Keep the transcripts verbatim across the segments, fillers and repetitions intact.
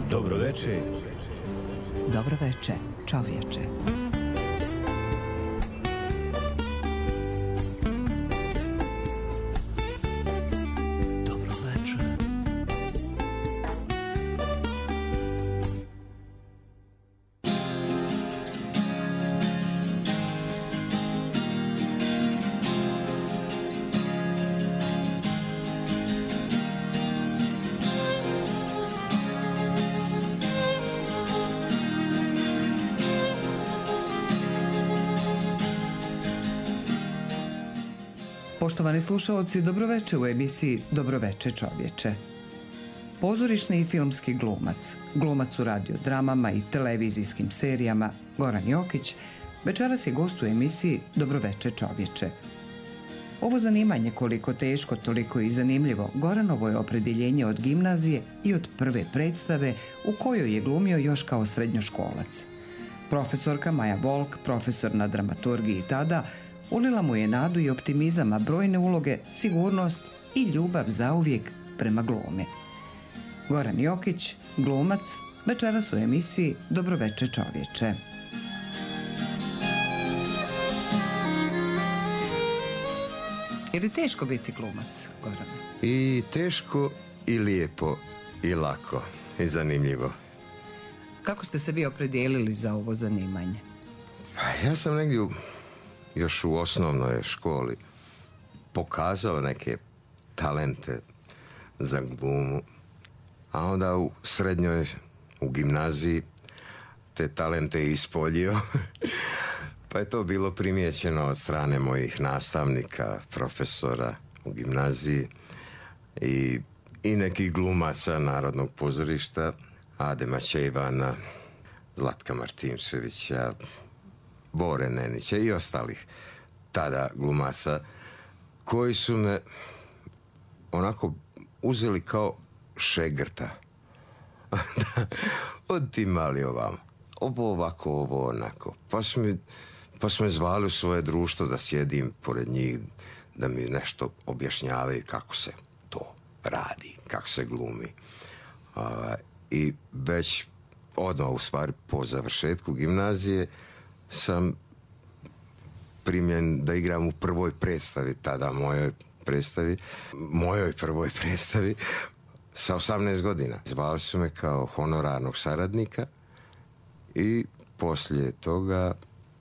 Dobro veče. Dobro veče, čovječe. Dobro veče. Poštovani slušalci, dobroveče u emisiji Dobroveče čovječe. Pozorišni i filmski glumac, glumac u radiodramama i televizijskim serijama Goran Jokić večeras je gost u emisiji Dobroveče čovječe. Ovo zanimanje, koliko teško, toliko i zanimljivo, Goranovo je opredjeljenje od gimnazije i od prve predstave u kojoj je glumio još kao srednjoškolac. Profesorka Maja Volk, profesor na dramaturgiji tada, ulila mu je nadu i optimizam, a brojne uloge, sigurnost i ljubav zauvijek prema glumi. Goran Jokić, glumac, večeras u emisiji Dobroveče čovječe. Je li teško biti glumac, Goran? I teško i lijepo i lako i zanimljivo. Kako ste se vi opredijelili za ovo zanimanje? Pa ja sam negdje u još u osnovnoj školi pokazao neke talente za glumu, a onda u srednjoj, u gimnaziji, te talente ispoljio. Pa je to bilo primijećeno od strane mojih nastavnika, profesora u gimnaziji i, i nekih glumaca Narodnog pozorišta, Adema Čejvana, Zlatka Martinčevića, Bore Nenića i ostalih tada glumaca koji su me onako uzeli kao šegrta. Otimali ovamo. Ovo ovako, ovo onako. Pa su, mi, pa su me zvali u svoje društvo da sjedim pored njih, da mi nešto objašnjavaju kako se to radi, kako se glumi. A, I već odmah u stvari po završetku gimnazije sam primljen da igram u prvoj predstavi, tada mojoj predstavi, mojoj prvoj predstavi, sa osamnaest godina. Zvali su me kao honorarnog saradnika i poslije toga...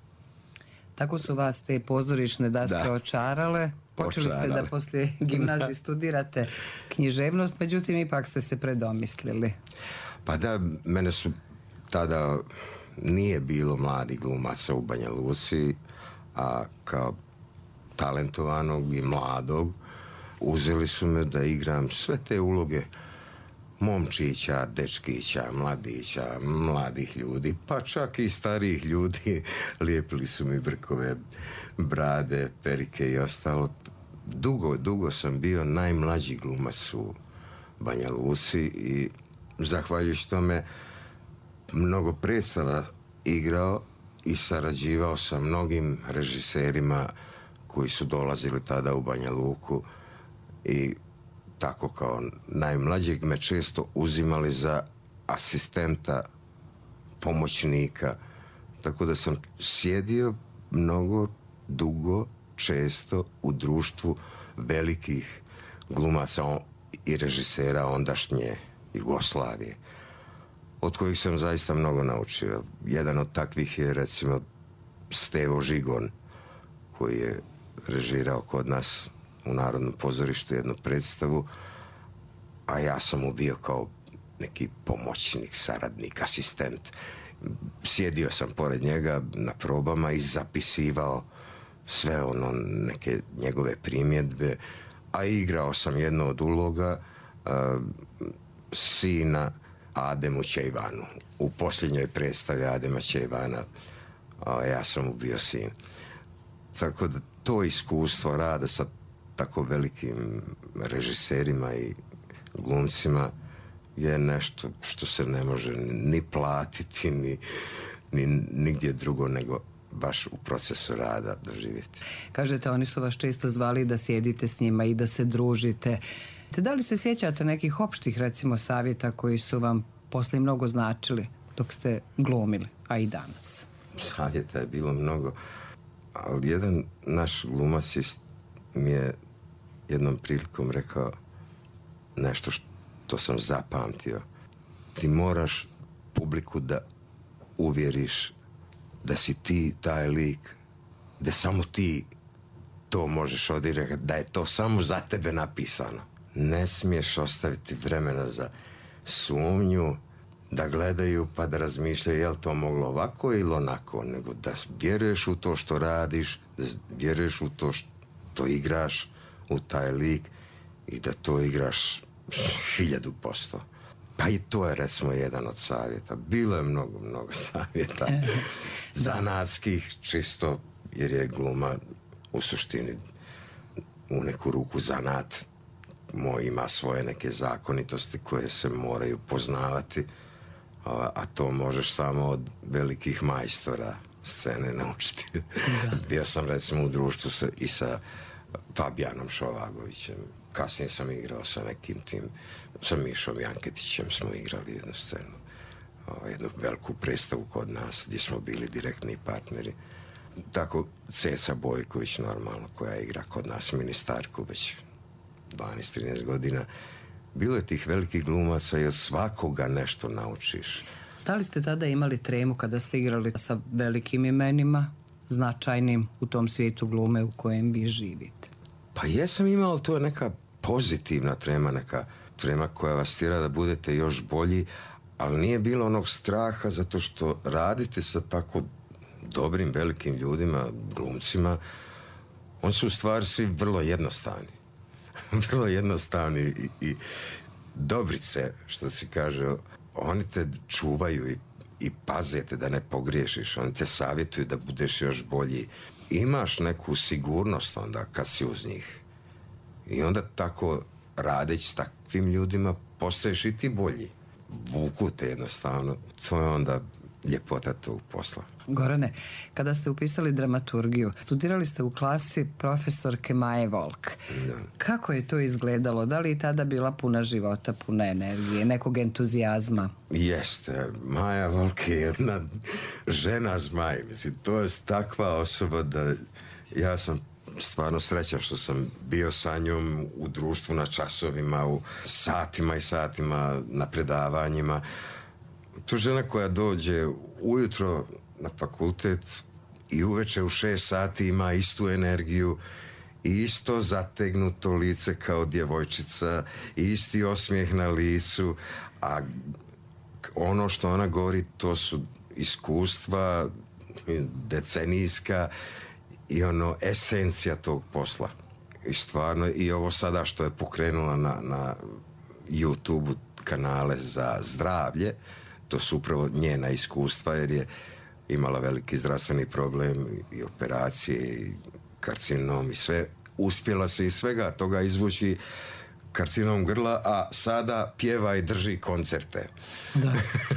Tako su vas te pozorišne daske da. očarale. Počeli očarale. ste da poslije gimnazije studirate književnost, međutim ipak ste se predomislili. Pa da, mene su tada... Nije bilo mladih glumaca u Banja Luci, a kao talentovanog i mladog uzeli su me da igram sve te uloge momčića, dečkića, mladića, mladih ljudi, pa čak i starijih ljudi. Lijepili su mi brkove, brade, perike i ostalo. Dugo, dugo sam bio najmlađi glumac u Banja Luci i zahvaljujući tome mnogo predstava igrao i sarađivao sa mnogim režiserima koji su dolazili tada u Banja Luku i tako kao najmlađeg me često uzimali za asistenta, pomoćnika, tako da sam sjedio mnogo, dugo, često u društvu velikih glumaca i režisera ondašnje Jugoslavije, od kojih sam zaista mnogo naučio. Jedan od takvih je recimo Stevo Žigon, koji je režirao kod nas u Narodnom pozorištu jednu predstavu, a ja sam mu bio kao neki pomoćnik, saradnik, asistent. Sjedio sam pored njega na probama i zapisivao sve ono, neke njegove primjedbe, a igrao sam jednu od uloga uh, sina Ademu Čejvanu. U posljednjoj predstavi Adema Čejvana, a ja sam mu bio sin. Tako da to iskustvo rada sa tako velikim režiserima i glumcima je nešto što se ne može ni platiti, ni, ni nigdje drugo nego baš u procesu rada doživjeti. Kažete, oni su vas često zvali da sjedite s njima i da se družite. Te da li se sjećate nekih opštih, recimo, savjeta koji su vam posle mnogo značili dok ste glumili, a i danas? Savjeta je bilo mnogo, ali jedan naš glumac mi je jednom prilikom rekao nešto što sam zapamtio. Ti moraš publiku da uvjeriš da si ti taj lik, da samo ti to možeš odigrati, da je to samo za tebe napisano. Ne smiješ ostaviti vremena za sumnju, da gledaju pa da razmišljaju je li to moglo ovako ili onako, nego da vjeruješ u to što radiš, da vjeruješ u to što igraš, u taj lik i da to igraš hiljadu posto. Pa i to je recimo jedan od savjeta. Bilo je mnogo, mnogo savjeta. Zanatskih, čisto jer je gluma u suštini u neku ruku zanat. Moj ima svoje neke zakonitosti koje se moraju poznavati, a to možeš samo od velikih majstora scene naučiti. Da. Bio sam recimo u društvu sa, i sa Fabijanom Šovagovićem. Kasnije sam igrao sa nekim tim, sa Mišom Janketićem smo igrali jednu scenu, jednu veliku predstavu kod nas gdje smo bili direktni partneri. Tako Ceca Bojković normalno koja igra kod nas ministarku već dvanaest trinaest godina. Bilo je tih velikih glumaca i od svakoga nešto naučiš. Da li ste tada imali tremu kada ste igrali sa velikim imenima, značajnim u tom svijetu glume u kojem vi živite? Pa jesam imao, to je neka pozitivna trema, neka trema koja vas tjera da budete još bolji, ali nije bilo onog straha zato što radite sa tako dobrim, velikim ljudima, glumcima. Oni su u stvari svi vrlo jednostavni. vrlo jednostavni i, i dobrice, što se kaže. Oni te čuvaju i, i pazete da ne pogriješiš. Oni te savjetuju da budeš još bolji. Imaš neku sigurnost onda kad si uz njih. I onda tako radeći s takvim ljudima postaješ i ti bolji. Vuku te jednostavno. To je onda ljepota tog posla. Gorane, kada ste upisali dramaturgiju, studirali ste u klasi profesorke Maje Volk. Da. Kako je to izgledalo? Da li je tada bila puna života, puna energije, nekog entuzijazma? Jeste. Maja Volk je jedna žena zmaj. Mislim, to je takva osoba da ja sam stvarno srećan što sam bio sa njom u društvu, na časovima, u satima i satima, na predavanjima. To je žena koja dođe ujutro na fakultet i uveče u šest sati ima istu energiju i isto zategnuto lice kao djevojčica i isti osmijeh na licu, a ono što ona govori to su iskustva decenijska i ono esencija tog posla. I stvarno i ovo sada što je pokrenula na, na YouTube kanale za zdravlje, to su upravo njena iskustva jer je imala veliki zdravstveni problem i operacije i karcinom i sve. Uspjela se iz svega toga izvući karcinom grla, a sada pjeva i drži koncerte. Da.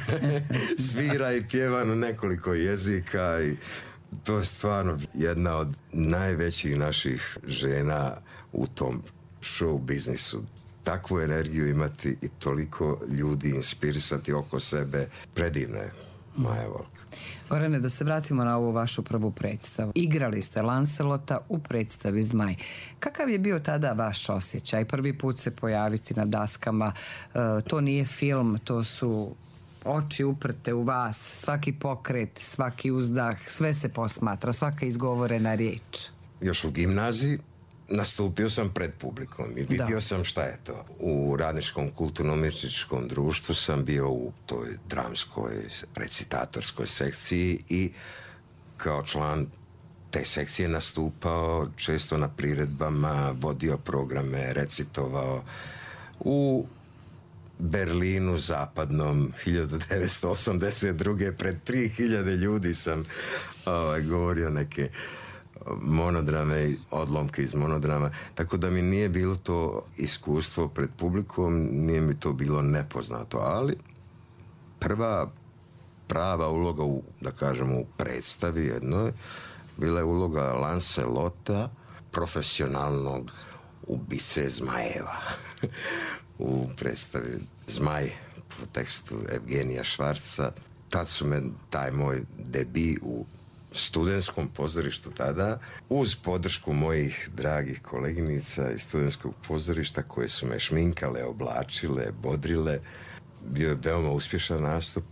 Svira i pjeva na nekoliko jezika i to je stvarno jedna od najvećih naših žena u tom show biznisu. Takvu energiju imati i toliko ljudi inspirisati oko sebe, predivna je Maja Volk. Gorane, da se vratimo na ovu vašu prvu predstavu. Igrali ste Lancelota u predstavi Zmaj. Kakav je bio tada vaš osjećaj? Prvi put se pojaviti na daskama, e, to nije film, to su oči uprte u vas, svaki pokret, svaki uzdah, sve se posmatra, svaka izgovorena riječ. Još u gimnaziji nastupio sam pred publikom i vidio da. sam šta je to. U Radničkom kulturno-umjetničkom društvu sam bio u toj dramskoj recitatorskoj sekciji i kao član te sekcije nastupao često na priredbama, vodio programe, recitovao. U Berlinu zapadnom hiljadu devetsto osamdeset druge pred tri hiljade ljudi sam ovaj, govorio neke monodrame i odlomke iz monodrama, tako da mi nije bilo to iskustvo pred publikom, nije mi to bilo nepoznato, ali prva prava uloga u, da kažemo, u predstavi jednoj bila je uloga Lancelota, profesionalnog ubice zmajeva u predstavi Zmaj po tekstu Evgenija Švarca. Tad su me, taj moj debi u studentskom pozorištu tada, uz podršku mojih dragih koleginica iz studentskog pozorišta koje su me šminkale, oblačile, bodrile. Bio je veoma uspješan nastup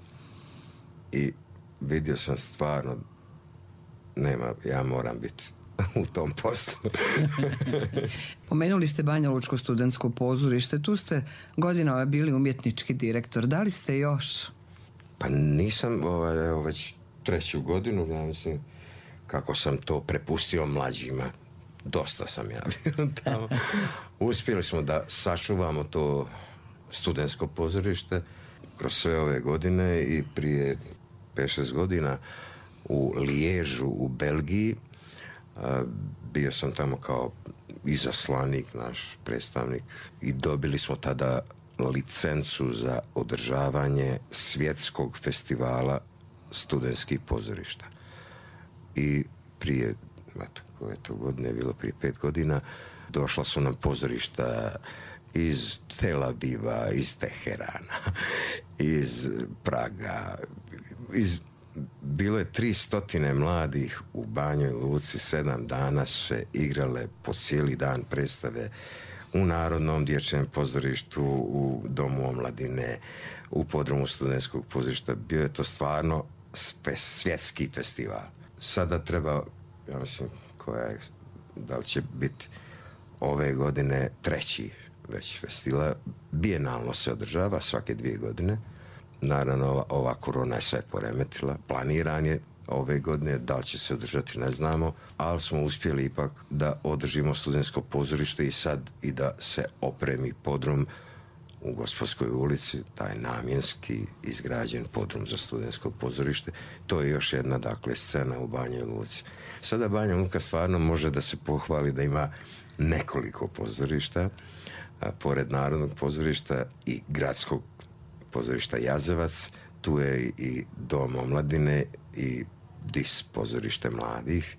i vidio sam stvarno, nema, ja moram biti u tom poslu. Pomenuli ste Banja Lučko studentsko pozorište, tu ste godinama bili umjetnički direktor. Da li ste još? Pa nisam, ovaj, evo već treću godinu, ja mislim, kako sam to prepustio mlađima. Dosta sam ja bio tamo. Uspjeli smo da sačuvamo to studentsko pozorište kroz sve ove godine i prije pet šest godina u Liježu u Belgiji bio sam tamo kao izaslanik, naš predstavnik, i dobili smo tada licencu za održavanje svjetskog festivala studentskih pozorišta. I prije, eto, koje to godine je bilo, prije pet godina, došla su nam pozorišta iz Tel Aviva, iz Teherana, iz Praga, iz, bilo je tri stotine mladih u Banjoj Luci, sedam dana su se igrale po cijeli dan predstave u Narodnom dječjem pozorištu, u Domu omladine, u podrumu studentskog pozorišta. Bio je to stvarno svjetski festival. Sada treba, ja mislim, koja je, da li će biti ove godine treći već festival. Bijenalno se održava svake dvije godine. Naravno, ova, ova korona je sve poremetila. Planiran je ove godine, da li će se održati ne znamo, ali smo uspjeli ipak da održimo studentsko pozorište i sad i da se opremi podrum u Gospodskoj ulici, taj namjenski izgrađen podrum za studentsko pozorište. To je još jedna, dakle, scena u Banjoj Luci. Sada Banja Luka stvarno može da se pohvali da ima nekoliko pozorišta, a, pored Narodnog pozorišta i gradskog pozorišta Jazevac, tu je i Dom omladine i Dis pozorište mladih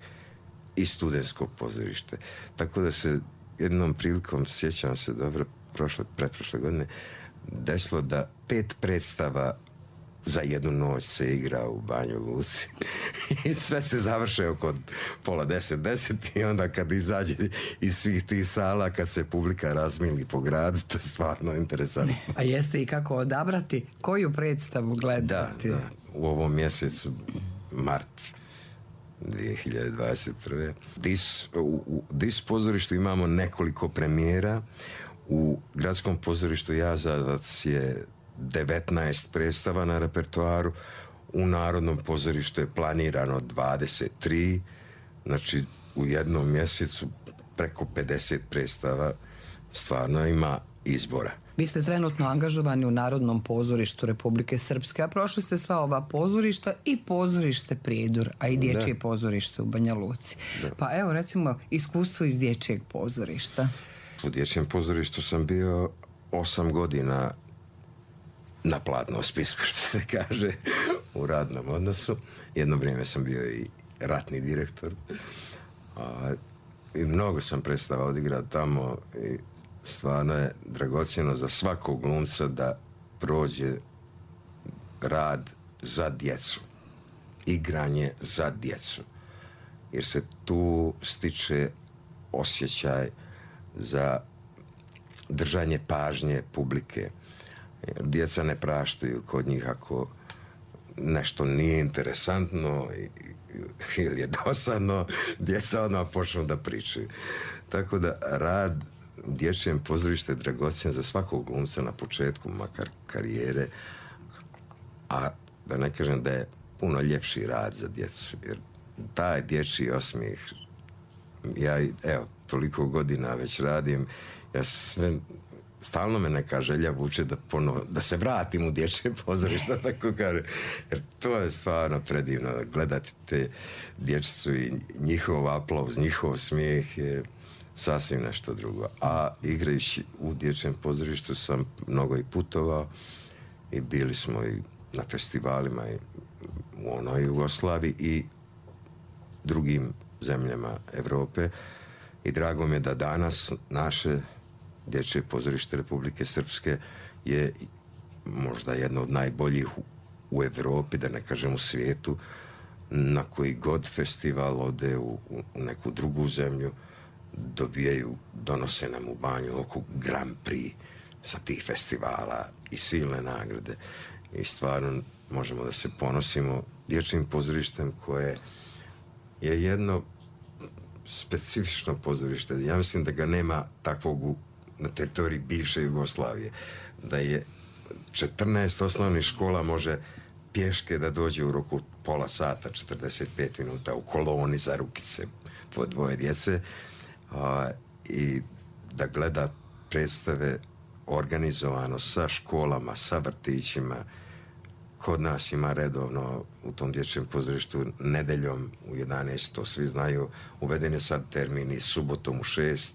i studentsko pozorište. Tako da se jednom prilikom, sjećam se dobro, prošle, pretprošle godine, desilo da pet predstava za jednu noć se igra u Banjoj Luci. I sve se završe oko pola deset, deset i onda kad izađe iz svih tih sala, kad se publika razmili po gradu, to je stvarno interesantno. A jeste i kako odabrati koju predstavu gledati? Da, da. U ovom mjesecu, mart dvije hiljade dvadeset prve. Dis, u, u Dis pozorištu imamo nekoliko premijera. U gradskom pozorištu Jazavac je devetnaest predstava na repertoaru, u Narodnom pozorištu je planirano dvadeset tri, znači u jednom mjesecu preko pedeset predstava, stvarno ima izbora. Vi ste trenutno angažovani u Narodnom pozorištu Republike Srpske, a prošli ste sva ova pozorišta i pozorište Prijedor, a i dječje da. pozorište u Banja Luci. Da. Pa evo, recimo, iskustvo iz dječjeg pozorišta. U dječjem pozorištu sam bio osam godina na platnom spisku, što se kaže, u radnom odnosu. Jedno vrijeme sam bio i ratni direktor. A, i mnogo sam predstava odigrao tamo i stvarno je dragocjeno za svakog glumca da prođe rad za djecu. Igranje za djecu. Jer se tu stiče osjećaj za držanje pažnje publike. Jer djeca ne praštaju kod njih ako nešto nije interesantno ili je dosadno, djeca odmah počnu da pričaju. Tako da rad u dječjem pozorištu je dragocjen za svakog glumca na početku makar karijere, a da ne kažem da je puno ljepši rad za djecu, jer taj dječji osmijeh, ja evo toliko godina već radim, ja sve, stalno me neka želja vuče da ponovo, da se vratim u dječje pozorište, tako kaže, jer to je stvarno predivno, gledati te dječicu i njihov aplauz, njihov smijeh je sasvim nešto drugo. A igrajući u dječjem pozorištu sam mnogo i putovao i bili smo i na festivalima i u onoj Jugoslaviji i drugim zemljama Europe i drago mi je da danas naše dječje pozorište Republike Srpske je možda jedno od najboljih u, u Evropi, da ne kažem u svijetu, na koji god festival ode u, u neku drugu zemlju, dobijaju, donose nam u Banju oko Grand Prix sa tih festivala i silne nagrade. I stvarno možemo da se ponosimo dječjim pozorištem koje je jedno specifično pozorište. Ja mislim da ga nema takvog u, na teritoriji bivše Jugoslavije. Da je četrnaest osnovnih škola može pješke da dođe u roku pola sata, četrdeset pet minuta u koloni za rukice po dvoje djece a, i da gleda predstave organizovano sa školama, sa vrtićima. Kod nas ima redovno u tom dječjem pozorištu nedeljom u jedanaest, to svi znaju, uveden je sad termin i subotom u šest.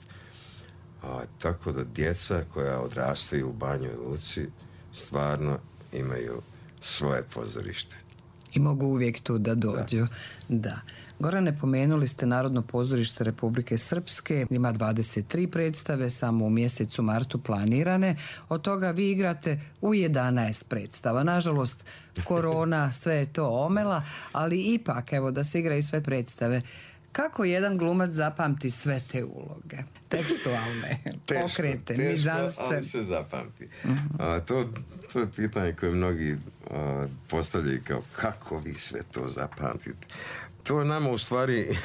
A, tako da djeca koja odrastaju u Banjoj Luci stvarno imaju svoje pozorište. I mogu uvijek tu da dođu. Da. da. Gorane, pomenuli ste Narodno pozorište Republike Srpske. Ima dvadeset tri predstave, samo u mjesecu martu planirane. Od toga vi igrate u jedanaest predstava. Nažalost, korona sve je to omela, ali ipak, evo, da se igraju sve predstave. Kako jedan glumac zapamti sve te uloge? Tekstualne, teško, pokrete, teško, mizanscen. ali se zapamti. Uh-huh. A, to, to je pitanje koje mnogi a, postavljaju kao kako vi sve to zapamtite. To je nama u stvari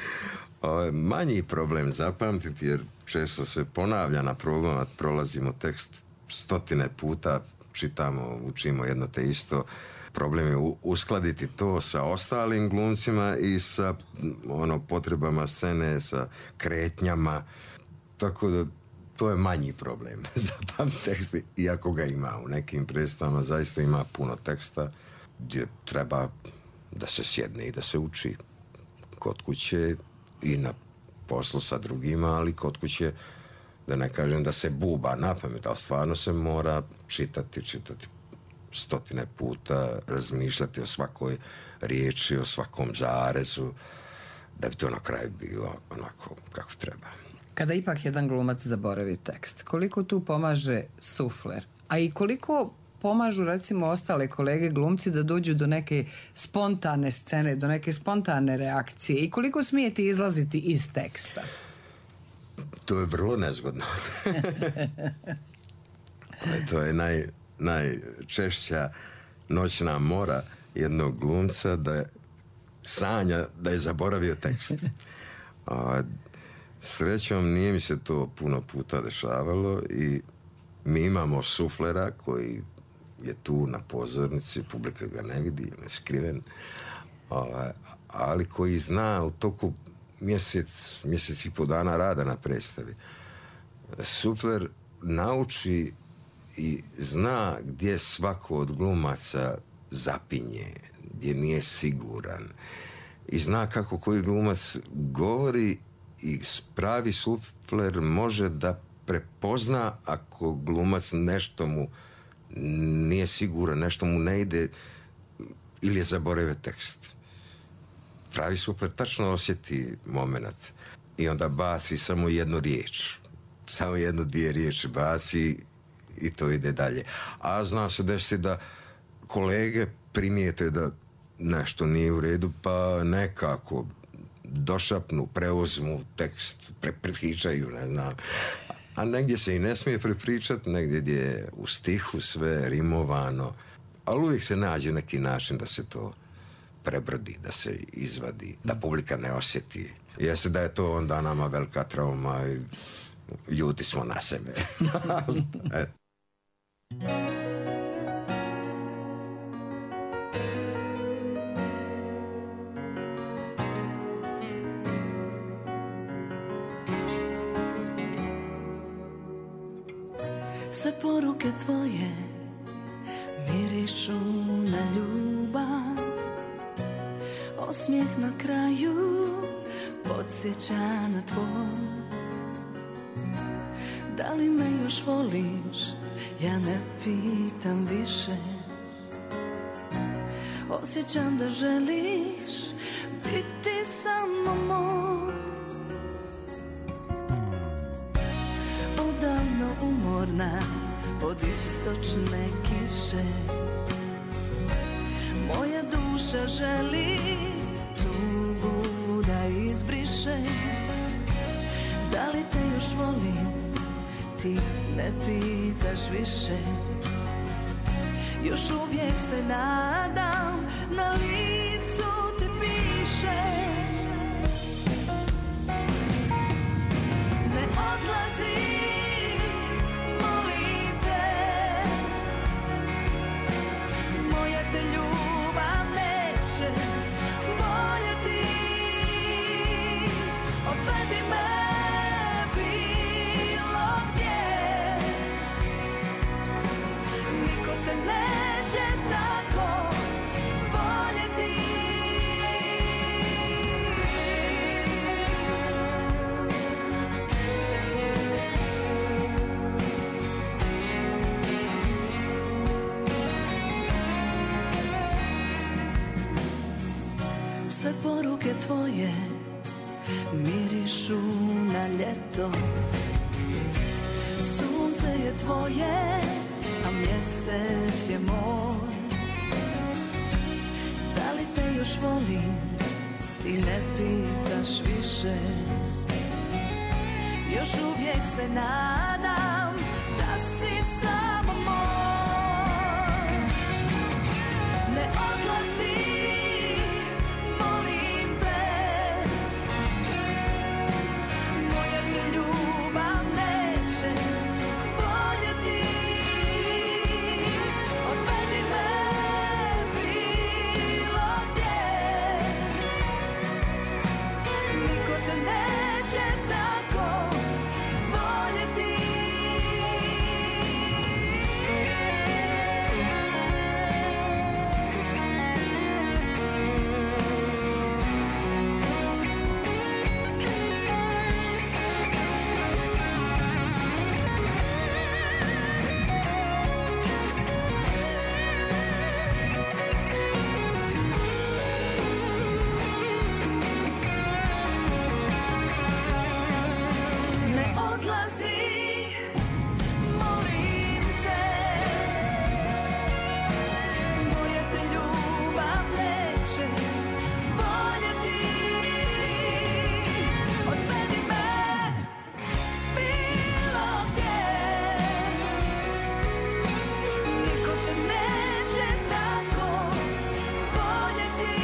a, manji problem zapamtiti, jer često se ponavlja na probama, prolazimo tekst stotine puta, čitamo, učimo jedno te isto. Problem je uskladiti to sa ostalim glumcima i sa ono potrebama scene, sa kretnjama. Tako da to je manji problem za tam tekst, iako ga ima u nekim predstavama, zaista ima puno teksta gdje treba da se sjedne i da se uči kod kuće i na poslu sa drugima, ali kod kuće, da ne kažem da se buba na pamet, ali stvarno se mora čitati, čitati stotine puta, razmišljati o svakoj riječi, o svakom zarezu, da bi to na kraju bilo onako kako treba. Kada ipak jedan glumac zaboravi tekst, koliko tu pomaže sufler? A i koliko pomažu, recimo, ostale kolege glumci da dođu do neke spontane scene, do neke spontane reakcije? I koliko smijete izlaziti iz teksta? To je vrlo nezgodno. To je naj... najčešća noćna mora jednog glumca da sanja da je zaboravio tekst. A, srećom nije mi se to puno puta dešavalo i mi imamo suflera koji je tu na pozornici, publika ga ne vidi, ne skriven, a, ali koji zna u toku mjesec, mjesec i po dana rada na predstavi. Sufler nauči i zna gdje svako od glumaca zapinje, gdje nije siguran. I zna kako koji glumac govori i pravi sufler može da prepozna ako glumac nešto mu nije siguran, nešto mu ne ide ili je zaboravio tekst. Pravi sufler tačno osjeti moment i onda baci samo jednu riječ. Samo jednu, dvije riječi baci i to ide dalje. A zna se desiti da kolege primijete da nešto nije u redu, pa nekako došapnu, preuzmu tekst, prepričaju, ne znam. A negdje se i ne smije prepričati, negdje gdje je u stihu sve rimovano. Ali uvijek se nađe neki način da se to prebrodi, da se izvadi, da publika ne osjeti. Jeste da je to onda nama velika trauma i ljuti smo na sebe. e. Sve poruke tvoje mirišu na ljubav, osmijeh na kraju podsjeća na tvoj. Da li me još voliš, ja ne pitam više. Osjećam da želiš biti samo moj. Odavno umorna od istočne kiše. Moja duša želi tugu da izbriše. Da li te još volim, ti ne pitaš više. Još uvijek se nadam, na licu ti piše. Ne odlazi, molim te, moja te ljubav neće voljeti. Odvedi me bilo gdje, niko te neće tako voljeti. Sve poruke tvoje mirišu na ljeto. Sunce je tvoje, a mjesec je moj. Da li te još volim, ti ne pitaš više. Još uvijek se nadam da si samo moj. Ne odlazi, molim te, moja te ljubav neće voljeti. Odvedi me bilo gdje, niko te neće tako voljeti. Ne odlazi, molim te, moja te ljubav neće voljeti. Odvedi me bilo gdje, niko te neće tako voljeti.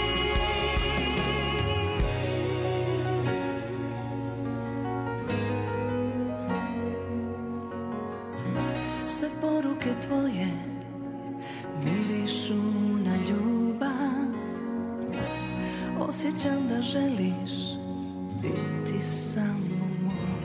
Sve poruke tvoje mirišu na ljubav. Osjećam da želiš biti samo moj.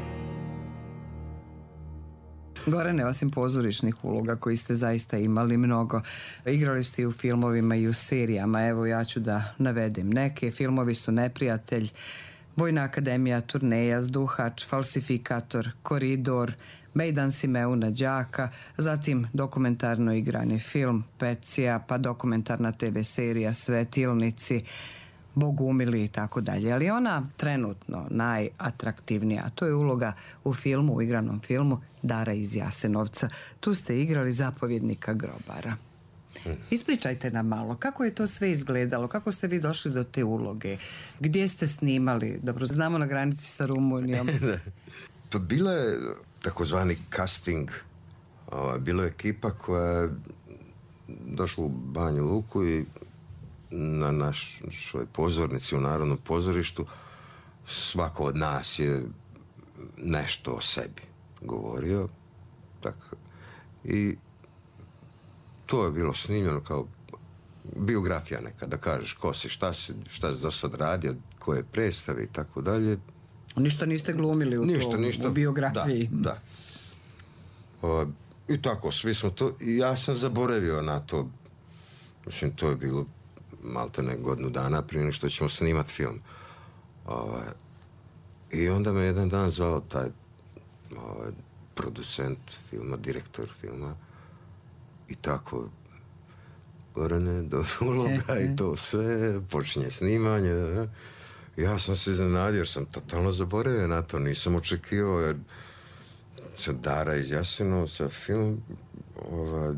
Gorane, osim pozorišnih uloga koji ste zaista imali mnogo, igrali ste i u filmovima i u serijama. Evo, ja ću da navedem neke. Filmovi su Neprijatelj, Vojna akademija, Turneja, Zduhač, Falsifikator, Koridor, Mejdan Simeuna Đaka, zatim dokumentarno igrani film Pecija, pa dokumentarna te ve serija Svetilnici, Bogumili i tako dalje. Ali ona trenutno najatraktivnija, to je uloga u filmu, u igranom filmu Dara iz Jasenovca. Tu ste igrali zapovjednika grobara. Ispričajte nam malo, kako je to sve izgledalo, kako ste vi došli do te uloge, gdje ste snimali, dobro, znamo na granici sa Rumunijom. Pa bila je takozvani casting, bilo je ekipa koja je došla u Banju Luku i na našoj pozornici u Narodnom pozorištu svako od nas je nešto o sebi govorio, tako, i to je bilo snimljeno kao biografija neka, da kažeš ko si, šta si, šta si za sad radio, koje predstave i tako dalje. Ništa niste glumili u, ništa, to, ništa, u biografiji? Da, da. O, i tako, svi smo to, i ja sam zaboravio na to, mislim, to je bilo maltene godinu dana prije nego što ćemo snimati film. O, I onda me jedan dan zvao taj o, producent filma, direktor filma, i tako, Gorane, do uloga i to sve, počinje snimanje. Ja sam se iznenadio jer sam totalno zaboravio na to, nisam očekivao, jer Dara iz Jasenovca, film ova,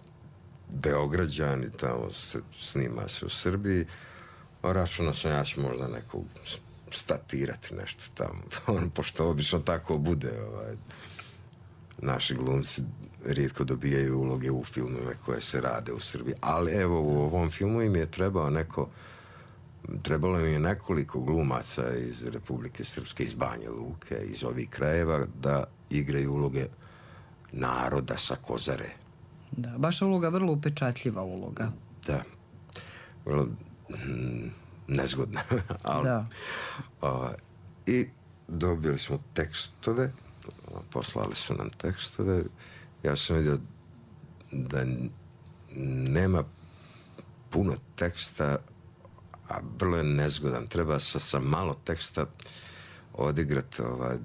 Beograđani, tamo se, snima se u Srbiji, a računao sam ja ću možda nekog statirati nešto tamo, pošto obično tako bude. Ovaj, naši glumci rijetko dobijaju uloge u filmove koje se rade u Srbiji, ali evo u ovom filmu im je trebao neko trebalo mi je nekoliko glumaca iz Republike Srpske, iz Banja Luke, iz ovih krajeva, da igraju uloge naroda sa Kozare. Da, vaša uloga vrlo upečatljiva uloga. Da. Vrlo mm, nezgodna. Ali, da. A, i dobili smo tekstove, poslali su nam tekstove. Ja sam vidio da nema puno teksta, a vrlo je nezgodan. Treba sa, sa malo teksta odigrati ovaj,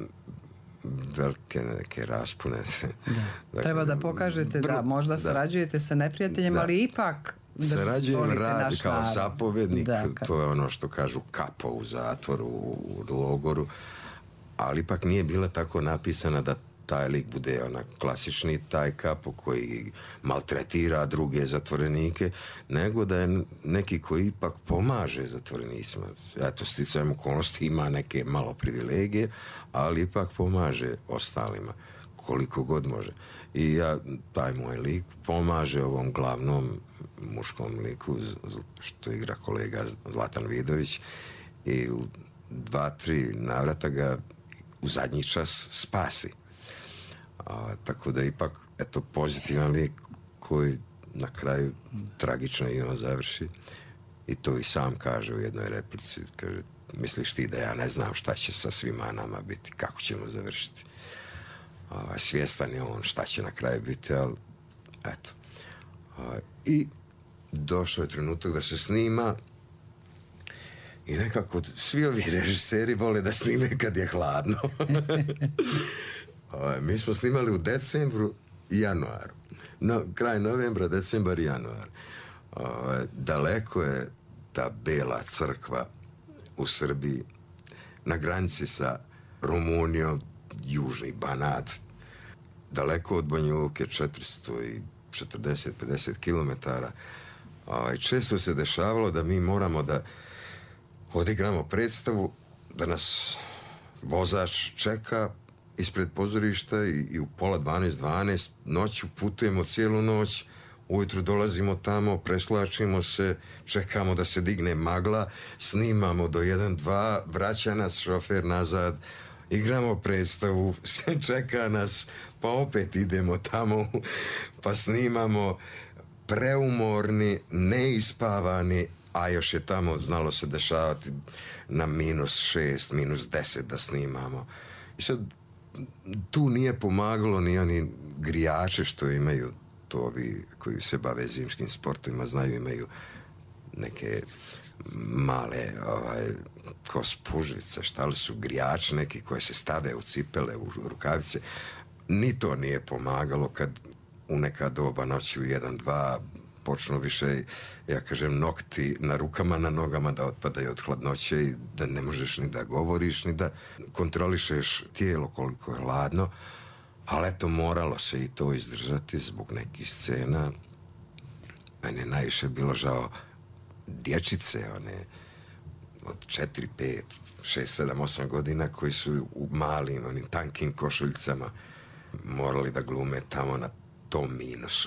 velike neke raspune. Da. Dakle, treba da pokažete vrlo, da možda sarađujete da, sa neprijateljem, da, ali ipak sarađujem, radi kao narod. Zapovjednik, da, ka... to je ono što kažu kapo u zatvoru, u logoru, ali ipak nije bila tako napisana da taj lik bude ona klasični taj kapo koji maltretira druge zatvorenike, nego da je neki koji ipak pomaže zatvorenicima. Eto, sticajem okolnosti ima neke malo privilegije, ali ipak pomaže ostalima koliko god može. I ja, taj moj lik, pomaže ovom glavnom muškom liku što igra kolega Zlatan Vidović i u dva, tri navrata ga u zadnji čas spasi. A, tako da ipak, eto, pozitivan lik koji na kraju tragično i on završi. I to i sam kaže u jednoj replici, kaže, misliš ti da ja ne znam šta će sa svima nama biti, kako ćemo završiti. A, svjestan je on šta će na kraju biti, ali eto. A, I došao je trenutak da se snima i nekako svi ovi režiseri vole da snime kad je hladno. Mi smo snimali u decembru i januaru. No, kraj novembra, decembar i januar. Daleko je ta Bela crkva u Srbiji, na granici sa Rumunijom, južni Banat. Daleko od Banja Luke, četiristo četrdeset do pedeset kilometara. Često se dešavalo da mi moramo da odigramo predstavu, da nas vozač čeka ispred pozorišta i, i u pola dvanaest, dvanaest noću putujemo cijelu noć, ujutru dolazimo tamo, preslačimo se, čekamo da se digne magla, snimamo do jedan, dva, vraća nas šofer nazad, igramo predstavu, čeka nas, pa opet idemo tamo, pa snimamo, preumorni, neispavani, a još je tamo znalo se dešavati na minus šest, minus deset da snimamo. I sad tu nije pomagalo ni oni grijače što imaju, to ovi koji se bave zimskim sportovima znaju, imaju neke male ovaj, ko spužvice, šta li su grijači neki koje se stave u cipele, u rukavice. Ni to nije pomagalo kad u neka doba noći u jedan, dva počnu više, ja kažem, nokti na rukama, na nogama da otpadaju od hladnoće i da ne možeš ni da govoriš, ni da kontrolišeš tijelo koliko je hladno, ali eto, moralo se i to izdržati zbog nekih scena. Mene je najviše bilo žao dječice, one od četiri, pet, šest, sedam, osam godina koji su u malim, onim tankim košuljicama morali da glume tamo na tom minusu.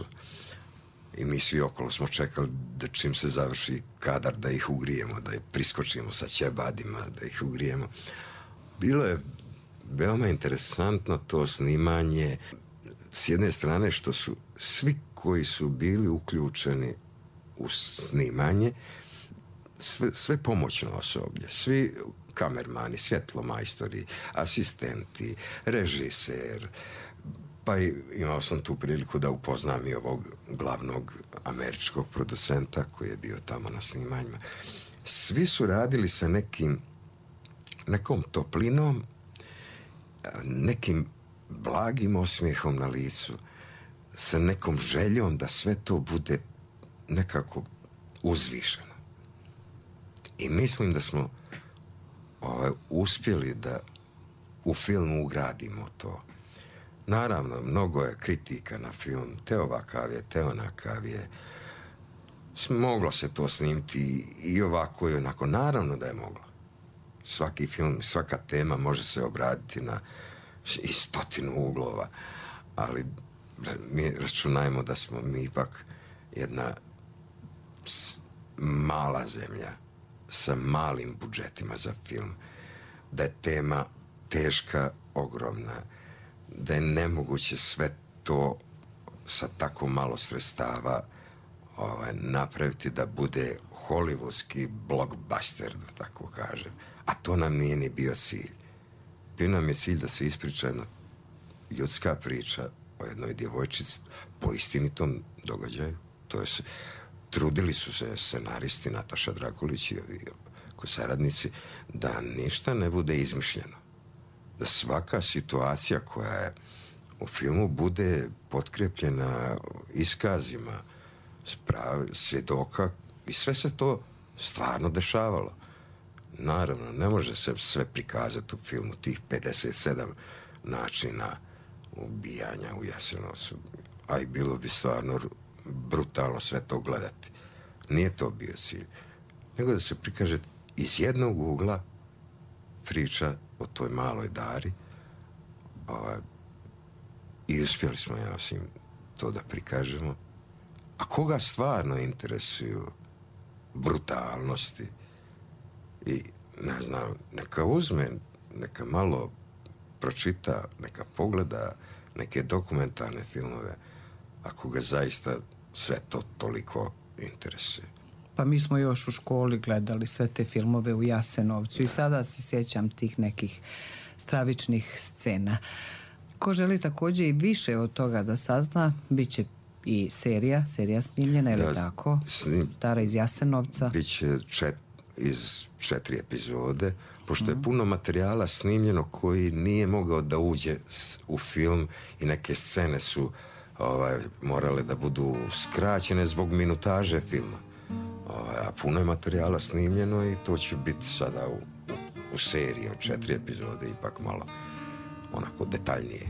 I mi svi okolo smo čekali da čim se završi kadar da ih ugrijemo, da ih priskočimo sa ćebadima, da ih ugrijemo. Bilo je veoma interesantno to snimanje. S jedne strane što su svi koji su bili uključeni u snimanje, sve, sve pomoćno osoblje, svi kamermani, svjetlomajstori, asistenti, režiser, pa imao sam tu priliku da upoznam i ovog glavnog američkog producenta koji je bio tamo na snimanjima. Svi su radili sa nekim, nekom toplinom, nekim blagim osmijehom na licu, sa nekom željom da sve to bude nekako uzvišeno. I mislim da smo ovaj, uspjeli da u filmu ugradimo to. Naravno, mnogo je kritika na film, te ovakav je, te onakav je. Moglo se to snimiti i ovako i onako. Naravno da je moglo. Svaki film, svaka tema može se obraditi na i stotinu uglova, ali mi računajmo da smo mi ipak jedna mala zemlja sa malim budžetima za film, da je tema teška, ogromna, da je nemoguće sve to sa tako malo sredstava ovaj, napraviti da bude hollywoodski blockbuster, da tako kažem. A to nam nije ni bio cilj. Bio nam je cilj da se ispriča jedna ljudska priča o jednoj djevojčici po istinitom događaju. To je, trudili su se scenaristi Nataša Drakulić i ovi saradnici da ništa ne bude izmišljeno. Da svaka situacija koja je u filmu bude potkrepljena iskazima spravi, svjedoka i sve se to stvarno dešavalo. Naravno, ne može se sve prikazati u filmu, tih pedeset sedam načina ubijanja u Jasenovcu, a i bilo bi stvarno brutalno sve to gledati. Nije to bio cilj. Nego da se prikaže iz jednog ugla priča o toj maloj Dari. Ovaj, i uspjeli smo, ja mislim, to da prikažemo. A koga stvarno interesuju brutalnosti i, ne znam, neka uzme, neka malo pročita, neka pogleda neke dokumentarne filmove, ako ga zaista sve to toliko interesuje. Pa mi smo još u školi gledali sve te filmove u Jasenovcu i sada se sjećam tih nekih stravičnih scena. Ko želi također i više od toga da sazna, bit će i serija, serija snimljena, ili tako? Snim... Dara iz Jasenovca. Biće čet, iz četiri epizode, pošto je puno materijala snimljeno koji nije mogao da uđe u film i neke scene su ovaj, morale da budu skraćene zbog minutaže filma. Ovaj, a puno je materijala snimljeno i to će biti sada u, u, u seriji od četiri epizode ipak malo onako detaljnije.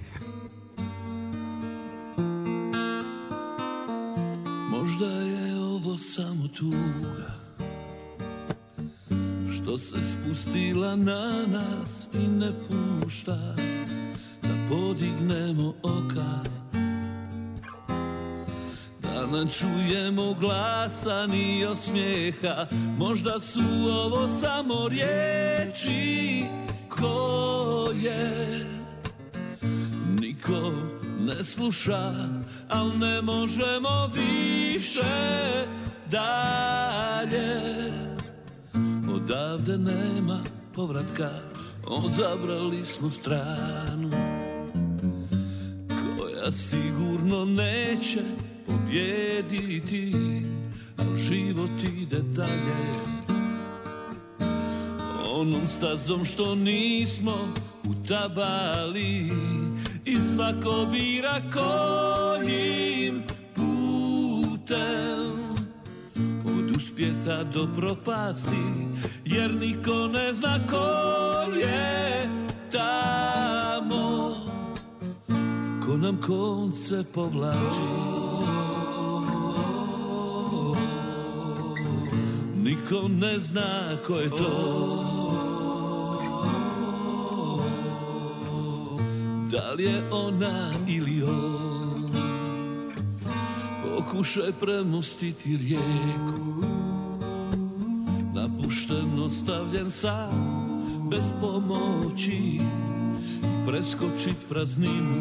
Možda je ovo samo tuga što se spustila na nas i ne pušta da podignemo oka, da ne čujemo glasa ni osmijeha. Možda su ovo samo riječi koje niko ne sluša, al ne možemo više dalje. Odavde nema povratka, odabrali smo stranu koja sigurno neće pobjediti, al život ide dalje onom stazom što nismo utabali i svako bira kojim putem, od uspjeha do propasti, jer niko ne zna ko je tamo, ko nam konce povlači. Niko ne zna ko je to, da li je ona ili on. Pokušaj premostiti rijeku, napušten, ostavljen sam, bez pomoći, i preskočit prazninu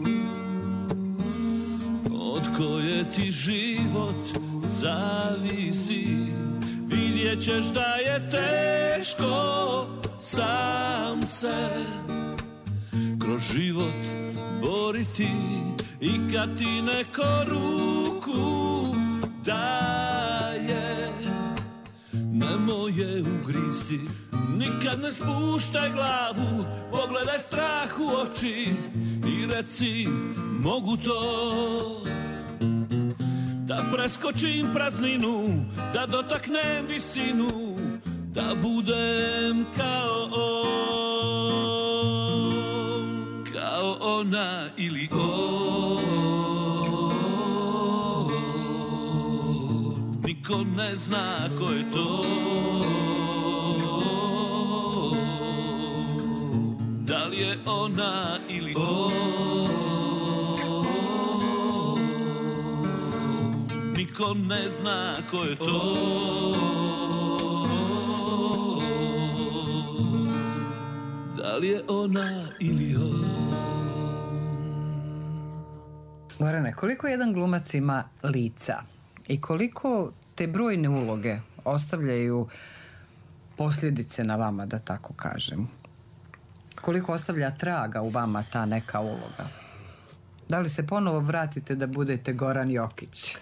od koje ti život zavisi. Vidjet ćeš da je teško sam se kroz život boriti, i kad ti neko ruku daje, nemoj je ugristi. Nikad ne spuštaj glavu, pogledaj strah u oči i reci mogu to. Da preskočim prazninu, da dotaknem visinu, da budem kao on, kao on. ona ili on, niko ne zna ko je to. Da li je ona ili on, niko ne zna ko je to. Da li je ona ili on. Gorane, koliko jedan glumac ima lica i koliko te brojne uloge ostavljaju posljedice na vama, da tako kažem? Koliko ostavlja traga u vama ta neka uloga? Da li se ponovo vratite da budete Goran Jokić?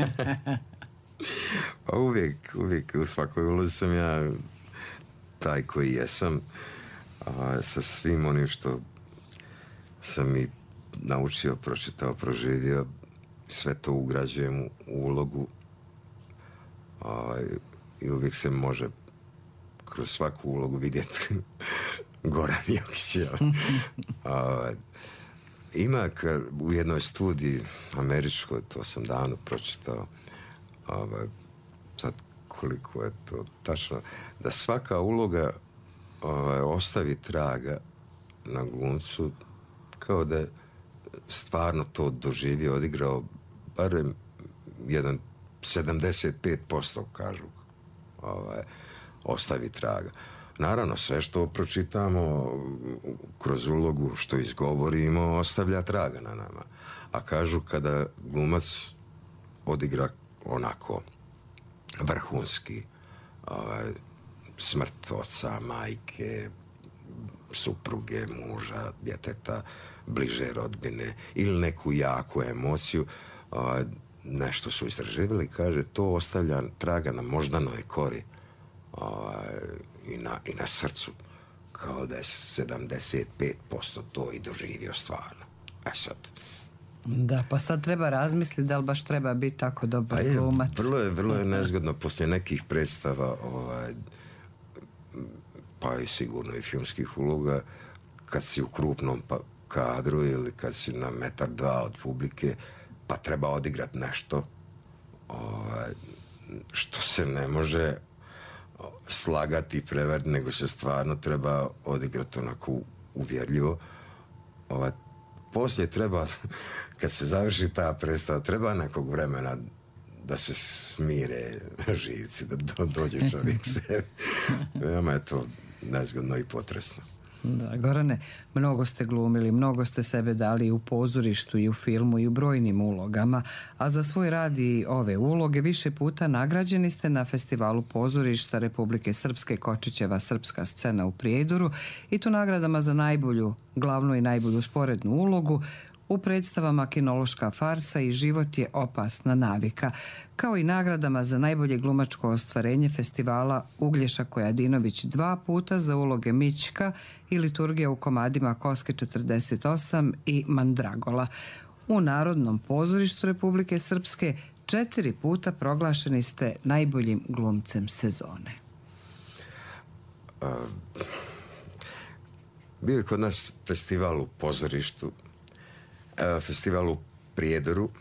Pa uvijek, uvijek u svakoj ulozi sam ja taj koji jesam, a, sa svim onim što sam i naučio, pročitao, proživio, sve to ugrađujem u ulogu, a, i uvijek se može kroz svaku ulogu vidjeti Goran Jokić. a, ima kar, u jednoj studiji američkoj, to sam davno pročitao, a, sad koliko je to tačno, da svaka uloga ovaj, ostavi traga na glumcu kao da je stvarno to doživio, odigrao barem jedan sedamdeset pet posto kažu ovaj, ostavi traga. Naravno, sve što pročitamo kroz ulogu, što izgovorimo, ostavlja traga na nama. A kažu kada glumac odigra onako vrhunski, ovaj, smrt oca, majke, supruge, muža, djeteta, bliže rodbine ili neku jaku emociju, ovaj, nešto su istraživali, kaže, to ostavlja traga na moždanoj kori, ovaj, i, na, i na srcu, kao da je sedamdeset pet posto to i doživio stvarno. E sad... Da, pa sad treba razmisliti da li baš treba biti tako dobar pa glumac. Vrlo je, vrlo je nezgodno poslije nekih predstava, ovaj, pa i sigurno i filmskih uloga, kad si u krupnom pa, kadru ili kad si na metar dva od publike, pa treba odigrati nešto, ovaj, što se ne može slagati i prevariti, nego se stvarno treba odigrati onako uvjerljivo. Ovaj, poslije treba, kad se završi ta predstava, treba nekog vremena da se smire živci, da do, dođe čovjek sebi. Veoma je to nezgodno i potresno. Da, Gorane, mnogo ste glumili, mnogo ste sebe dali i u pozorištu i u filmu i u brojnim ulogama, a za svoj rad i ove uloge više puta nagrađeni ste na Festivalu pozorišta Republike Srpske Kočićeva srpska scena u Prijedoru i to nagradama za najbolju glavnu i najbolju sporednu ulogu u predstavama Kinološka farsa i Život je opasna navika, kao i nagradama za najbolje glumačko ostvarenje festivala Uglješa Kojadinović dva puta za uloge Mićka i Liturgija u komadima Koske četrdeset osam i Mandragola. U Narodnom pozorištu Republike Srpske četiri puta proglašeni ste najboljim glumcem sezone. Uh, bio je kod nas festival u pozorištu, festival u Prijedoru,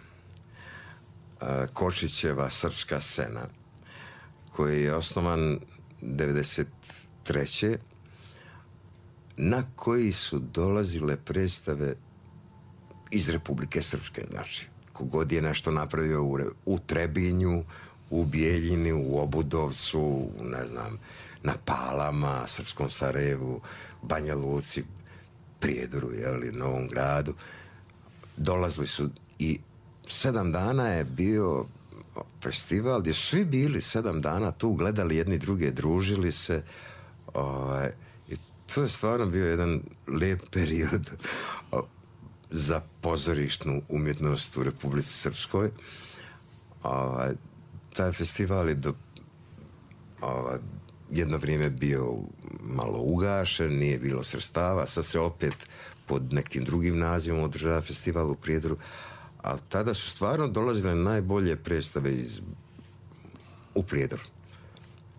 Kočićeva srpska scena, koji je osnovan devedeset treće na koji su dolazile predstave iz Republike Srpske. Znači, kogod je nešto napravio u, u Trebinju, u Bijeljini, u Obudovcu, ne znam, na Palama, Srpskom Sarajevu, Banja Luci, Prijedoru, jeli, Novom Gradu, dolazili su i sedam dana je bio festival gdje su svi bili sedam dana tu, gledali jedni druge, družili se. Ovaj, i to je stvarno bio jedan lijep period za pozorišnu umjetnost u Republici Srpskoj. Ovaj, taj festival je do, ovaj, jedno vrijeme bio malo ugašen, nije bilo sredstava, sad se opet pod nekim drugim nazivom održava festival u Prijedoru, ali tada su stvarno dolazile najbolje predstave iz, u Prijedoru.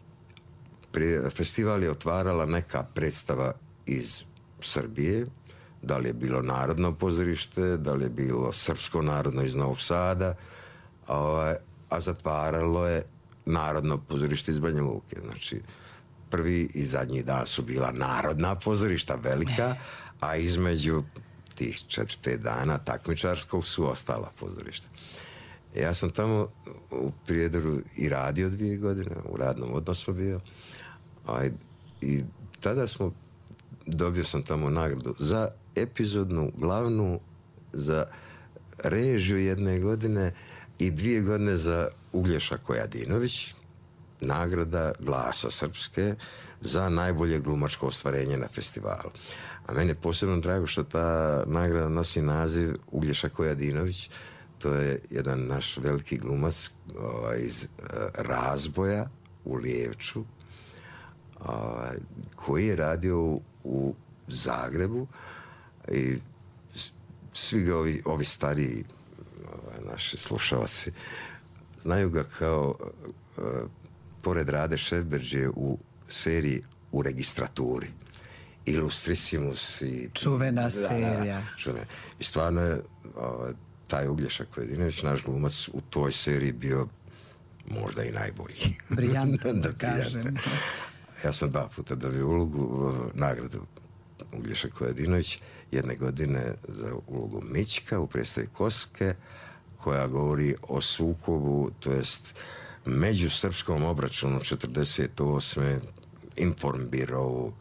Prije, festival je otvarala neka predstava iz Srbije, Da li je bilo Narodno pozorište, da li je bilo Srpsko narodno iz Novog Sada, a, a zatvaralo je Narodno pozorište iz Banja Luke. Znači, prvi i zadnji dan su bila narodna pozorišta velika, a između tih četiri pet dana takmičarskog su ostala pozorišta. Ja sam tamo u Prijedoru i radio dvije godine, u radnom odnosu bio, a, i tada smo, dobio sam tamo nagradu za epizodnu, glavnu, za režiju jedne godine i dvije godine za Uglješa Kojadinović, nagrada Glasa Srpske za najbolje glumačko ostvarenje na festivalu. A meni je posebno drago što ta nagrada nosi naziv Uglješa Kojadinović. To je jedan naš veliki glumac ovaj, iz uh, Razboja u Lijevču, ovaj, koji je radio u, u Zagrebu i svi ga ovi, ovi stariji ovaj, naši slušalci znaju ga kao uh, pored Rade Šedberđe u seriji U registraturi. Illustrissimus i... Čuvena da, serija. Da, čuvena. I stvarno je ovaj, taj Uglješa Kojadinović, naš glumac, u toj seriji bio možda i najbolji. Briljantan, da kažem. Ja sam dva puta dobio ulogu, nagradu Uglješa Kojadinović, jedne godine za ulogu Mićka u predstavi Koske, koja govori o sukobu, to jest međusrpskom obračunu četrdeset osme Informbirovu.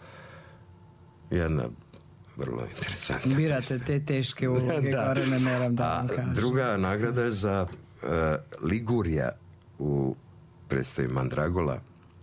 Jedna vrlo interesantna. Birate te teške uloge, da. gore ne moram da vam kažem. Druga nagrada je za uh, Ligurija u predstavi Mandragola,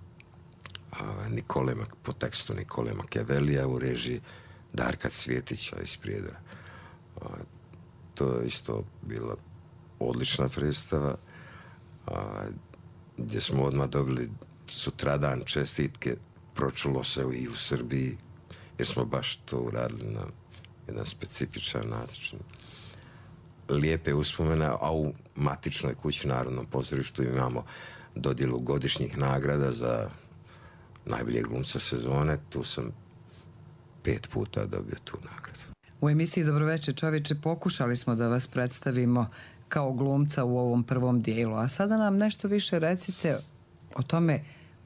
uh, Nikole, po tekstu Nikole Machiavellija u režiji Darka Cvjetića iz Prijedora. Uh, to je isto bila odlična predstava, uh, gdje smo odmah dobili sutradan čestitke, pročulo se i u Srbiji, jer smo baš to uradili na jedan specifičan način. Lijepe uspomene, a u matičnoj kući Narodnom pozorištu imamo dodjelu godišnjih nagrada za najbolje glumca sezone. Tu sam pet puta dobio tu nagradu. U emisiji Dobroveče čovječe pokušali smo da vas predstavimo kao glumca u ovom prvom dijelu, a sada nam nešto više recite o tome,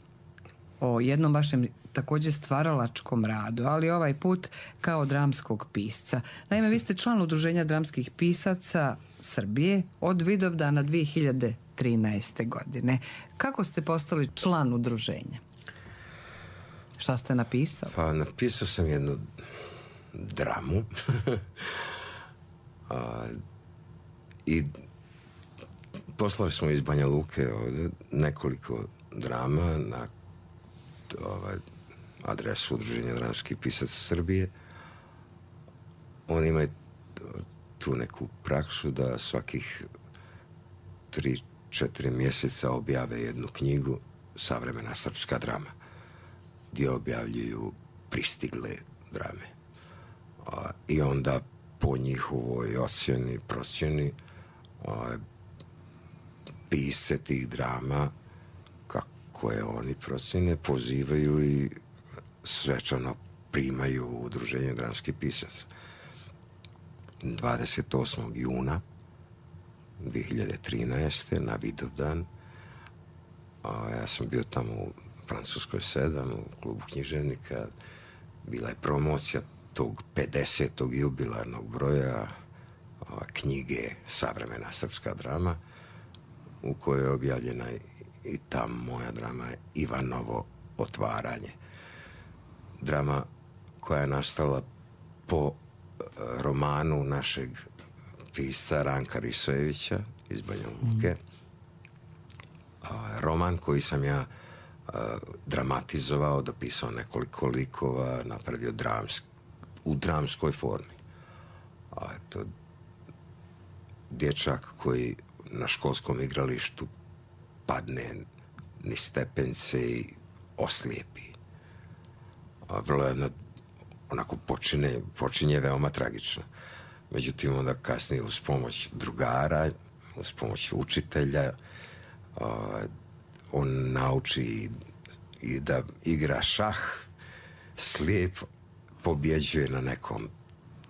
o jednom vašem također stvaralačkom radu, ali ovaj put kao dramskog pisca. Naime, vi ste član Udruženja dramskih pisaca Srbije od Vidovdana dvije hiljade trinaeste. godine. Kako ste postali član udruženja? Šta ste napisali? Pa napisao sam jednu dramu a, i poslali smo iz Banja Luke ovdje nekoliko drama na ovaj, adresu Udruženja dramskih pisaca Srbije. Oni imaju tu neku praksu da svakih tri, četiri mjeseca objave jednu knjigu, Savremena srpska drama, gdje objavljuju pristigle drame. A, I onda po njihovoj ocjeni, procjeni, a, pisce tih drama, koje oni procjene, pozivaju i svečano primaju u Udruženje dramskih pisaca. dvadeset osmog juna dvije hiljade trinaeste. na Vidovdan. A ja sam bio tamo u Francuskoj sedam, u klubu književnika. Bila je promocija tog pedesetog jubilarnog broja a, knjige Savremena srpska drama, u kojoj je objavljena i ta moja drama Ivanovo otvaranje. Drama koja je nastala po romanu našeg pisca Ranka Risojevića iz Banja Luke. Mm. Roman koji sam ja dramatizovao, dopisao nekoliko likova, napravio dramsk, u dramskoj formi. A to dječak koji na školskom igralištu padne niz stepence i oslijepi. A vrlo jedno, onako počine, počinje veoma tragično. Međutim, onda kasnije uz pomoć drugara, uz pomoć učitelja, a, on nauči i da igra šah, slijep pobjeđuje na nekom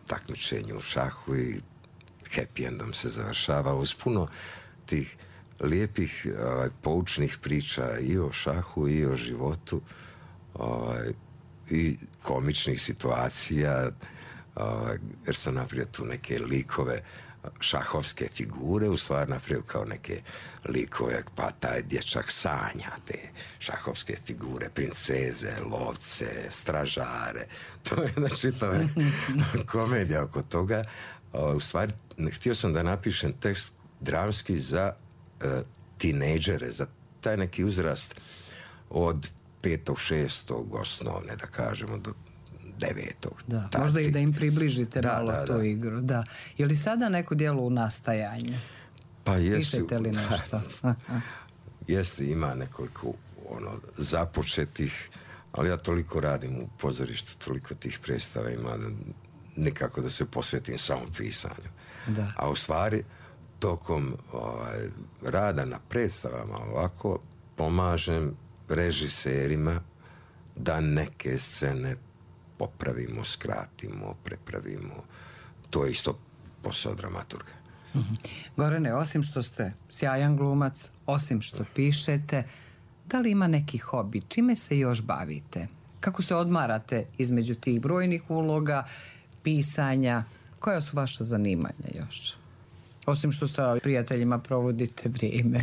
takmičenje u šahu i happy endom se završava uz puno tih lijepih ovaj, poučnih priča i o šahu i o životu, ovaj, i komičnih situacija, ovaj, jer sam napravio tu neke likove, šahovske figure, u stvari napravio kao neke likove, pa taj dječak sanja te šahovske figure, princeze, lovce, stražare. To je, znači, to je komedija oko toga. U stvari, htio sam da napišem tekst dramski za uh, tinejdžere, za taj neki uzrast od petog, šestog osnovne, da kažemo, do devetog. Da, tati. Možda i da im približite da, malo da, tu da. igru. Da. Je li sada neko djelo u nastajanju? Pa jeste. Pišete li nešto? Da, jeste, ima nekoliko ono, započetih, ali ja toliko radim u pozorištu, toliko tih predstava ima da nikako da se posvetim samom pisanju. Da. A u stvari, tokom ovaj, rada na predstavama ovako, pomažem režiserima da neke scene popravimo, skratimo, prepravimo. To je isto posao dramaturga. Mm-hmm. Gorane, osim što ste sjajan glumac, osim što pišete, da li ima neki hobi? Čime se još bavite? Kako se odmarate između tih brojnih uloga, pisanja? Koja su vaša zanimanja još? Osim što sa prijateljima provodite vrijeme.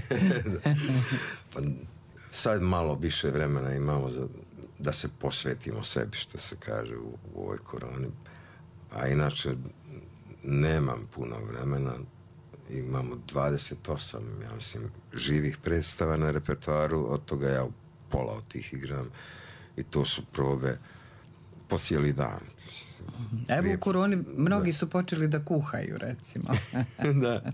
Pa sad malo više vremena imamo za, da se posvetimo sebi, što se kaže u, u ovoj koroni. A inače nemam puno vremena. Imamo dvadeset osam, ja mislim, živih predstava na repertoaru. Od toga ja pola od tih igram. I to su probe po cijeli dan. Evo u koroni mnogi su počeli da kuhaju, recimo. Da.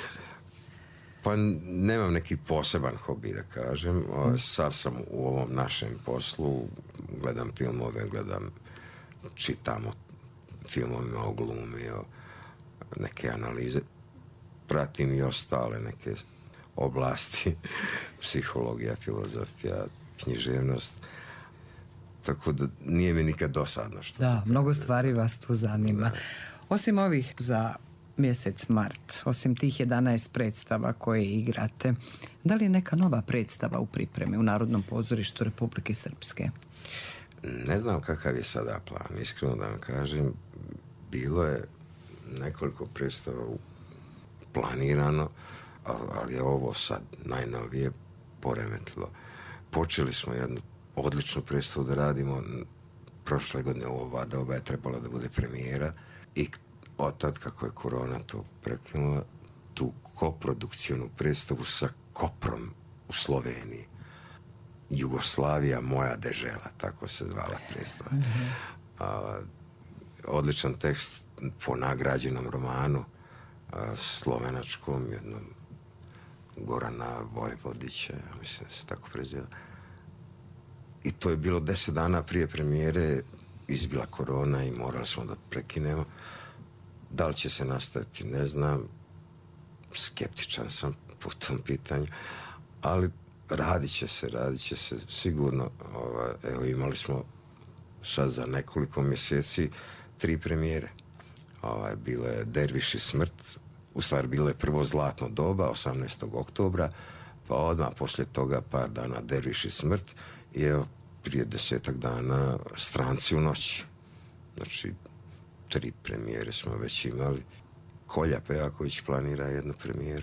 Pa nemam neki poseban hobi, da kažem. Sad sam u ovom našem poslu, gledam filmove, gledam, čitam o filmovima, o glumi, o neke analize. Pratim i ostale neke oblasti, psihologija, filozofija, književnost. Tako da nije mi nikad dosadno što da, se... mnogo stvari vas tu zanima. Da. Osim ovih za mjesec mart, osim tih jedanaest predstava koje igrate, da li je neka nova predstava u pripremi u Narodnom pozorištu Republike Srpske? Ne znam kakav je sada plan, iskreno da vam kažem. Bilo je nekoliko predstava planirano, ali je ovo sad najnovije poremetilo. Počeli smo jednu odličnu predstavu da radimo. Prošle godine u ova doba je trebalo da bude premijera i od tad kako je korona to prekinula, tu koprodukcijonu predstavu sa Koprom u Sloveniji. Jugoslavija, moja dežela, tako se zvala predstava. Mm-hmm. A, odličan tekst po nagrađenom romanu a, slovenačkom, jednom Gorana Vojvodića, ja mislim da se tako preziva. I to je bilo deset dana prije premijere, izbila korona i morali smo da prekinemo. Da li će se nastaviti, ne znam. Skeptičan sam po tom pitanju, ali radit će se, radit će se sigurno. Ova, evo, imali smo sad za nekoliko mjeseci tri premijere. Ova, bilo je Derviš i smrt, u stvari bilo je prvo Zlatno doba, osamnaestog oktobra, pa odmah poslije toga par dana Derviš i smrt i evo prije desetak dana Stranci u noći. Znači, tri premijere smo već imali. Kolja Pejaković planira jednu premijeru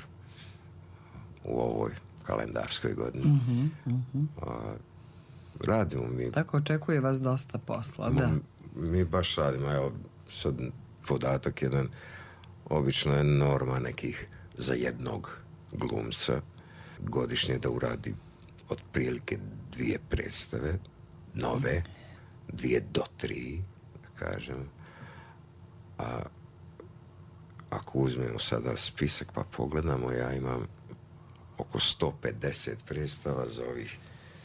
u ovoj kalendarskoj godini. Mm-hmm, mm-hmm. A, radimo mi. Tako očekuje vas dosta posla, da. Mi, mi baš radimo. Evo, sad podatak jedan, obično je norma nekih za jednog glumca godišnje da uradi otprilike dvije predstave, nove, dvije do tri, da kažem. A ako uzmemo sada spisak pa pogledamo, ja imam oko sto pedeset predstava za ovih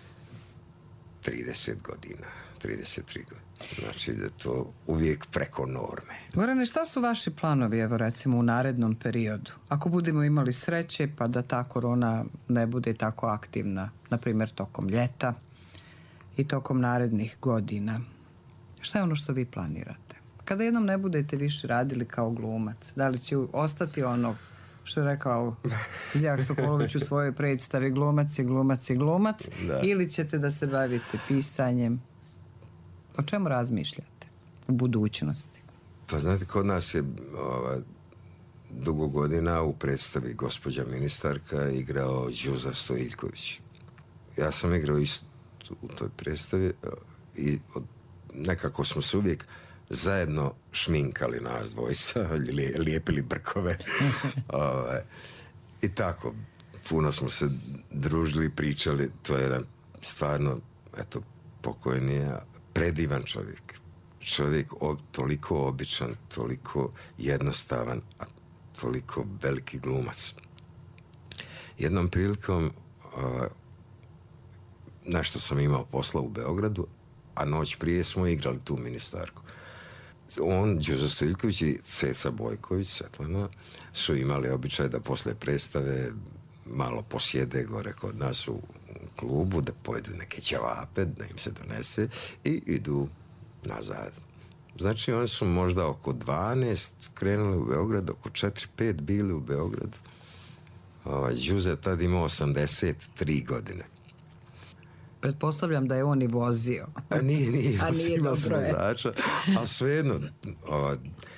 trideset godina, trideset tri godine. Znači da je to uvijek preko norme. Gorane, šta su vaši planovi, evo recimo, u narednom periodu? Ako budemo imali sreće pa da ta korona ne bude tako aktivna, na primjer tokom ljeta i tokom narednih godina, šta je ono što vi planirate? Kada jednom ne budete više radili kao glumac, da li će ostati ono što je rekao Zijak Sokolović u svojoj predstavi, glumac je glumac je glumac, da. Ili ćete da se bavite pisanjem? O čemu razmišljate u budućnosti? Pa znate, kod nas je ova, dugo godina u predstavi Gospođa ministarka igrao Đuza Stojiljković. Ja sam igrao isto u toj predstavi i od, nekako smo se uvijek zajedno šminkali nas dvojica, lijepili brkove. Ove, i tako, puno smo se družili, pričali. To je jedan stvarno, eto, pokojni, predivan čovjek. Čovjek ob, toliko običan, toliko jednostavan, a toliko veliki glumac. Jednom prilikom uh, nešto sam imao posla u Beogradu, a noć prije smo igrali tu ministarku. On, Đuza Stojiljković i Ceca Bojković, Svetlana, su imali običaj da posle predstave malo posjede gore kod nas u, u klubu, da pojedu neke ćevape, da im se donese i idu nazad. Znači, oni su možda oko dvanaest krenuli u Beograd, oko četiri pet bili u Beogradu. Ovaj, Đuza je tad imao osamdeset tri godine. Pretpostavljam da je on i vozio. A nije, nije, a nije imao sam vozača, ali svejedno. Ova,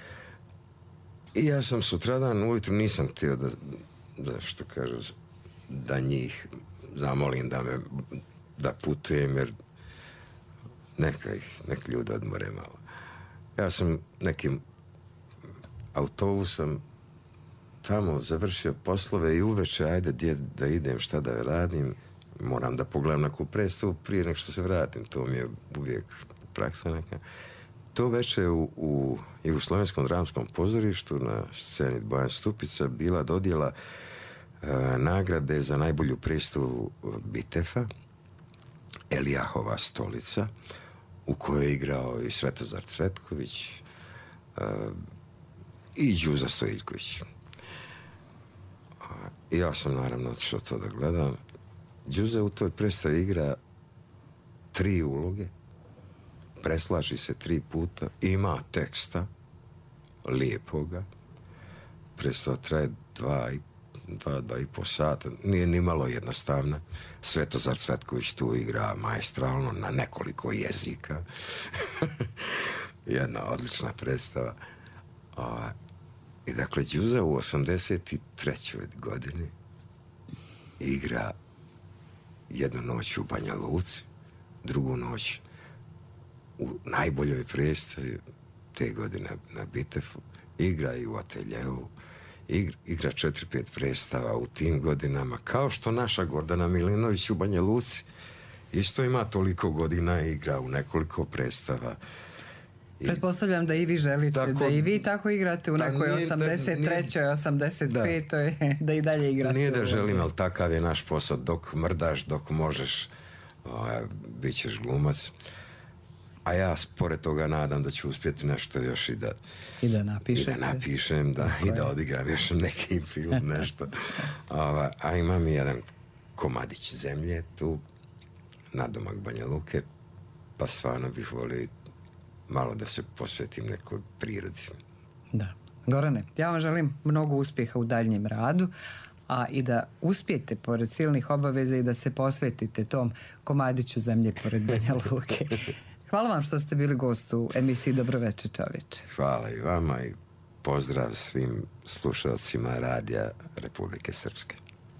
i ja sam sutradan ujutru nisam htio da, da što kažu, da njih zamolim da me, da putujem, jer neka ih, nek ljudi odmore malo. Ja sam nekim autobusom tamo završio poslove i uveče, ajde djed, da idem, šta da radim. Moram da pogledam neku predstavu prije nego što se vratim. To mi je uvijek praksa neka. To večer u, u Jugoslovenskom dramskom pozorištu na sceni Bojan Stupica bila dodjela e, nagrade za najbolju predstavu Bitefa, Elijahova stolica, u kojoj je igrao i Svetozar Cvetković e, i Đuza Stojiljković. I ja sam naravno otišao to da gledam. Đuza u toj predstavi igra tri uloge, preslači se tri puta, ima teksta, lijepoga, predstava traje dva, dva, dva i po sata, nije ni malo jednostavna. Svetozar Cvetković tu igra maestralno na nekoliko jezika. Jedna odlična predstava. O, i dakle, Đuza u osamdeset trećoj godini igra jednu noć u Banja Luci, drugu noć u najboljoj predstavi te godine na Bitefu, igra i u Ateljevu, igra, igra četiri pet predstava u tim godinama, kao što naša Gordana Milinović u Banja Luci isto ima toliko godina i igra u nekoliko predstava. I pretpostavljam da i vi želite tako, da i vi tako igrate u nekoj nije, osamdeset trećoj osamdeset petoj da. da i dalje igrate. Nije da želim, ali takav je naš posao. Dok mrdaš, dok možeš, o, bit ćeš glumac. A ja, pored toga, nadam da ću uspjeti nešto još i da, I da, napišete. I da napišem, da, i da odigram još neki film, nešto. O, a imam i jedan komadić zemlje tu, nadomak Banja Luke, pa stvarno bih volio malo da se posvetim nekoj prirodi. Da. Gorane, ja vam želim mnogo uspjeha u daljnjem radu, a i da uspijete pored silnih obaveza i da se posvetite tom komadiću zemlje pored Banja Luke. Hvala vam što ste bili gost u emisiji Dobroveče čovječe. Hvala i vama i pozdrav svim slušalcima Radija Republike Srpske.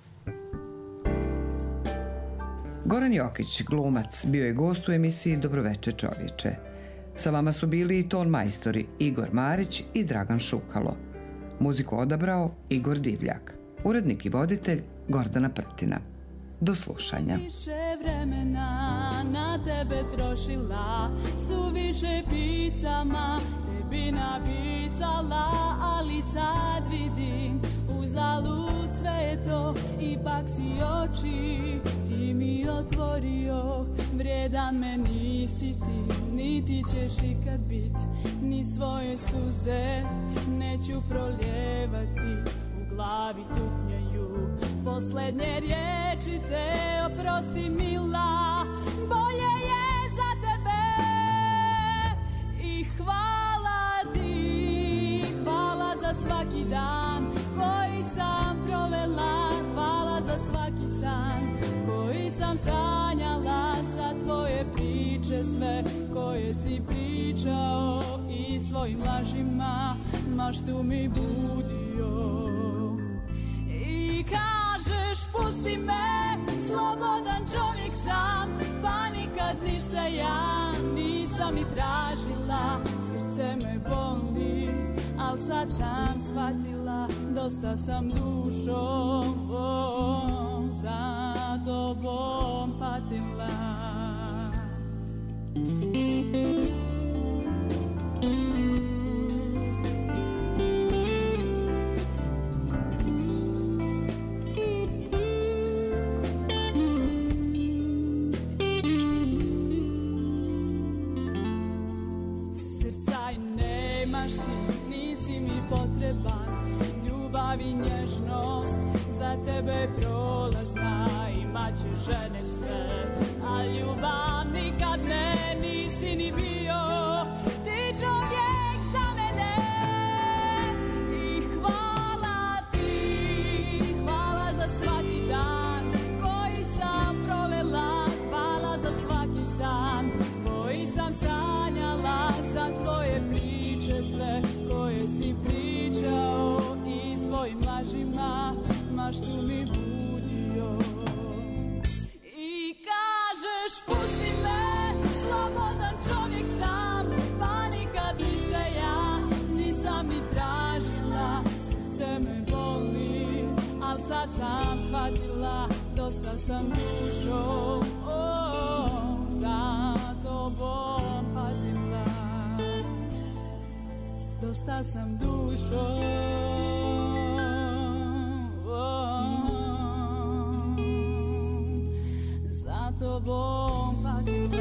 Goran Jokić, glumac, bio je gost u emisiji Dobroveče čovječe. Sa vama su bili i ton majstori Igor Marić i Dragan Šukalo. Muziku odabrao Igor Divljak. Urednik i voditelj Gordana Prtina. Do slušanja. Više vremena na tebe trošila, suviše pisama tebi napisala, ali sad vidim uzalud sve je to, ipak si oči ti mi otvorio. Vrijedan me nisi ti, niti ćeš ikad bit, ni svoje suze neću proljevati. U glavi tutnjaju posljednje riječi te, oprosti mila, bolje je za tebe i hvala sam sanjala za tvoje priče sve koje si pričao i svojim lažima maštu mi budio. I kažeš pusti me, slobodan čovjek sam, pa nikad ništa ja nisam ni tražila. Srce me boli, al sad sam shvatila, dosta sam dušom za tobom patila. Srca i nemaš ti, nisi mi potreban, ljubav i nježnost za tebe je prolazna, imaće žene sve, a ljubav nikad ne, nisi ni bio ti čovjek za mene. I hvala ti, hvala za svaki dan koji sam provela, hvala za svaki san koji sam sanjala, za tvoje priče sve koje si pričao i svojim lažima maštu mi budio. I kažeš pusti me, slobodan čovjek sam, pa nikad ništa ja nisam ni tražila. Srce me boli, al sad sam shvatila, dosta sam dušom oh, za tobom patila. Dosta sam dušom oh, za tobom patila.